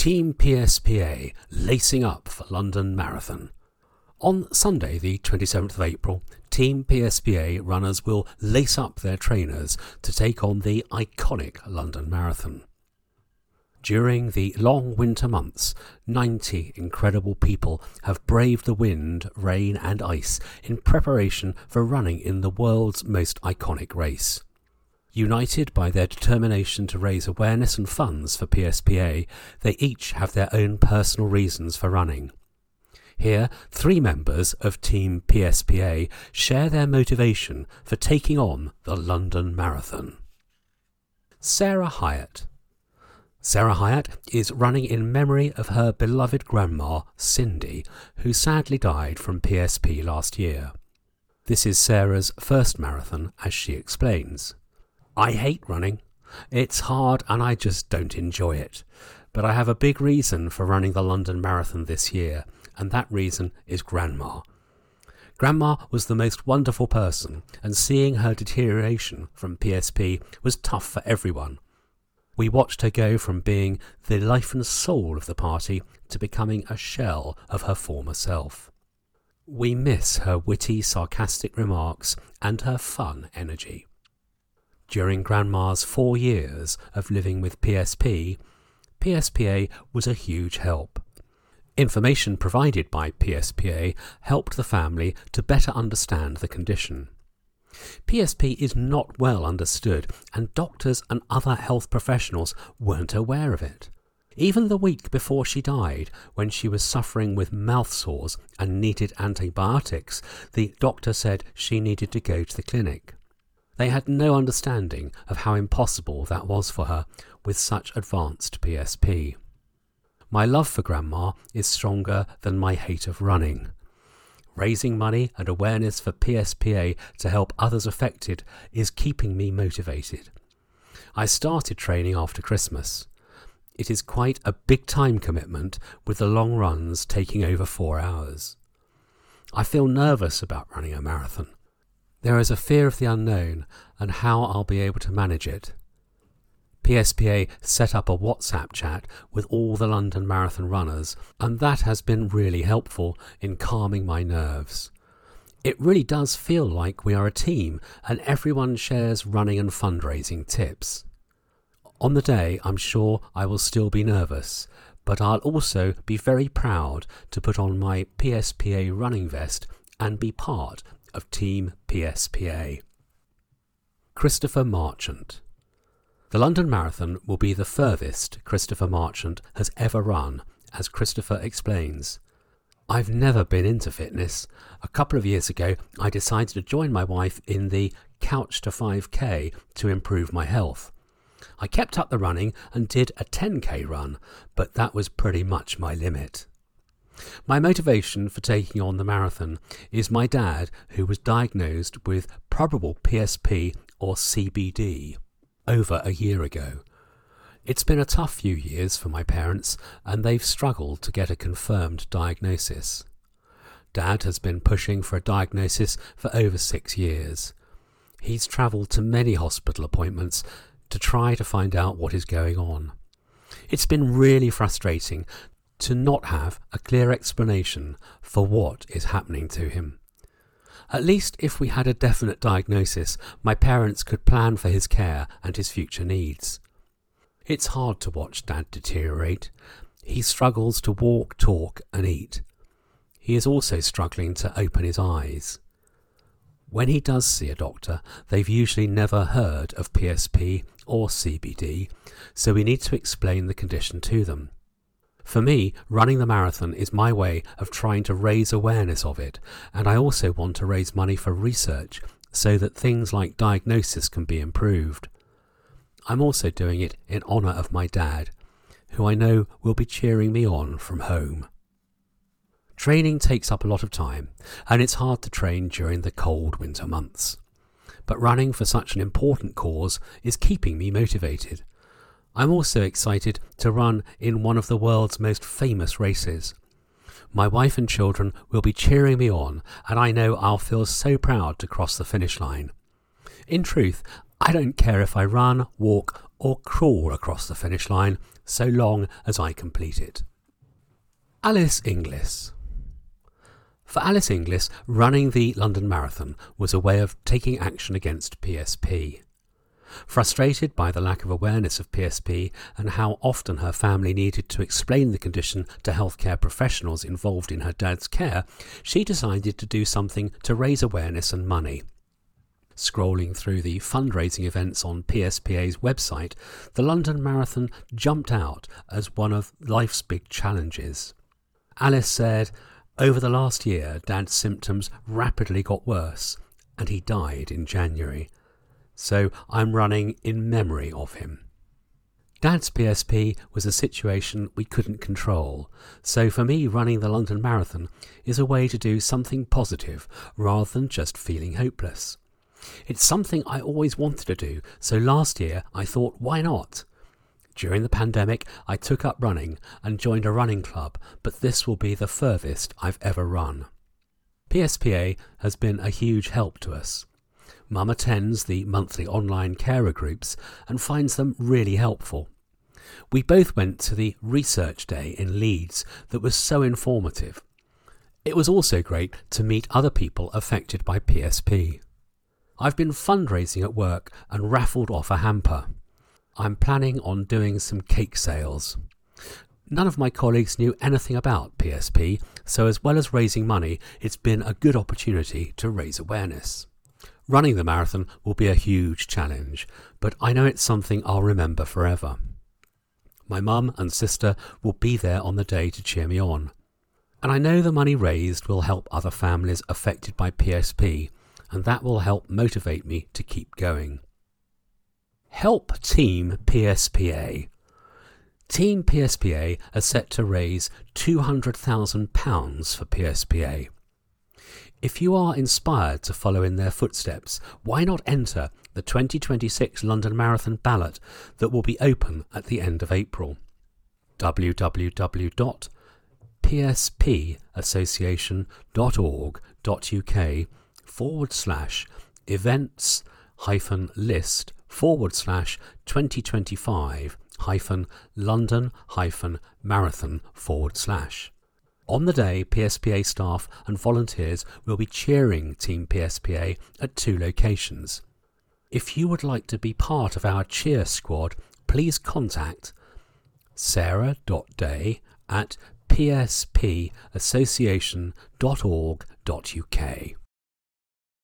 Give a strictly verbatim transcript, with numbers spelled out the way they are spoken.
Team P S P A lacing up for London Marathon. On Sunday the twenty-seventh of April, Team P S P A runners will lace up their trainers to take on the iconic London Marathon. During the long winter months, ninety incredible people have braved the wind, rain and ice in preparation for running in the world's most iconic race. United by their determination to raise awareness and funds for P S P A, they each have their own personal reasons for running. Here, three members of Team P S P A share their motivation for taking on the London Marathon. Sarah Hyatt. Sarah Hyatt is running in memory of her beloved grandma, Cindy, who sadly died from P S P last year. This is Sarah's first marathon, as she explains. I hate running. It's hard and I just don't enjoy it. But I have a big reason for running the London Marathon this year, and that reason is Grandma. Grandma was the most wonderful person, and seeing her deterioration from P S P was tough for everyone. We watched her go from being the life and soul of the party to becoming a shell of her former self. We miss her witty, sarcastic remarks and her fun energy. During Grandma's four years of living with P S P, P S P A was a huge help. Information provided by P S P A helped the family to better understand the condition. P S P is not well understood, and doctors and other health professionals weren't aware of it. Even the week before she died, when she was suffering with mouth sores and needed antibiotics, the doctor said she needed to go to the clinic. They had no understanding of how impossible that was for her with such advanced P S P. My love for Grandma is stronger than my hate of running. Raising money and awareness for P S P A to help others affected is keeping me motivated. I started training after Christmas. It is quite a big time commitment, with the long runs taking over four hours. I feel nervous about running a marathon. There is a fear of the unknown and how I'll be able to manage it. P S P A set up a WhatsApp chat with all the London Marathon runners, and that has been really helpful in calming my nerves. It really does feel like we are a team and everyone shares running and fundraising tips. On the day, I'm sure I will still be nervous, but I'll also be very proud to put on my P S P A running vest and be part of Team P S P A. Christopher Marchant. The London Marathon will be the furthest Christopher Marchant has ever run, as Christopher explains. I've never been into fitness. A couple of years ago, I decided to join my wife in the Couch to five K to improve my health. I kept up the running and did a ten K run, but that was pretty much my limit. My motivation for taking on the marathon is my dad, who was diagnosed with probable P S P or C B D over a year ago. It's been a tough few years for my parents, and they've struggled to get a confirmed diagnosis. Dad has been pushing for a diagnosis for over six years. He's travelled to many hospital appointments to try to find out what is going on. It's been really frustrating to not have a clear explanation for what is happening to him. At least if we had a definite diagnosis, my parents could plan for his care and his future needs. It's hard to watch Dad deteriorate. He struggles to walk, talk and eat. He is also struggling to open his eyes. When he does see a doctor, they've usually never heard of P S P or C B D, so we need to explain the condition to them. For me, running the marathon is my way of trying to raise awareness of it, and I also want to raise money for research so that things like diagnosis can be improved. I'm also doing it in honour of my dad, who I know will be cheering me on from home. Training takes up a lot of time, and it's hard to train during the cold winter months. But running for such an important cause is keeping me motivated. I'm also excited to run in one of the world's most famous races. My wife and children will be cheering me on, and I know I'll feel so proud to cross the finish line. In truth, I don't care if I run, walk or crawl across the finish line, so long as I complete it. Alice Inglis. For Alice Inglis, running the London Marathon was a way of taking action against P S P. Frustrated by the lack of awareness of P S P and how often her family needed to explain the condition to healthcare professionals involved in her dad's care, she decided to do something to raise awareness and money. Scrolling through the fundraising events on P S P A's website, the London Marathon jumped out as one of life's big challenges. Alice said, "Over the last year, Dad's symptoms rapidly got worse, and he died in January. So I'm running in memory of him." Dad's P S P was a situation we couldn't control, so for me running the London Marathon is a way to do something positive rather than just feeling hopeless. It's something I always wanted to do, so last year I thought, why not? During the pandemic, I took up running and joined a running club, but this will be the furthest I've ever run. P S P A has been a huge help to us. Mum attends the monthly online carer groups and finds them really helpful. We both went to the research day in Leeds that was so informative. It was also great to meet other people affected by P S P. I've been fundraising at work and raffled off a hamper. I'm planning on doing some cake sales. None of my colleagues knew anything about P S P, so as well as raising money, it's been a good opportunity to raise awareness. Running the marathon will be a huge challenge, but I know it's something I'll remember forever. My mum and sister will be there on the day to cheer me on. And I know the money raised will help other families affected by P S P, and that will help motivate me to keep going. Help Team P S P A. Team P S P A are set to raise two hundred thousand pounds for P S P A. If you are inspired to follow in their footsteps, why not enter the twenty twenty-six London Marathon ballot that will be open at the end of April? w w w dot p s p association dot org dot u k forward slash events hyphen list forward slash twenty twenty-five hyphen London hyphen marathon forward slash. On the day, P S P A staff and volunteers will be cheering Team P S P A at two locations. If you would like to be part of our cheer squad, please contact sarah dot day at p s p association dot org dot u k.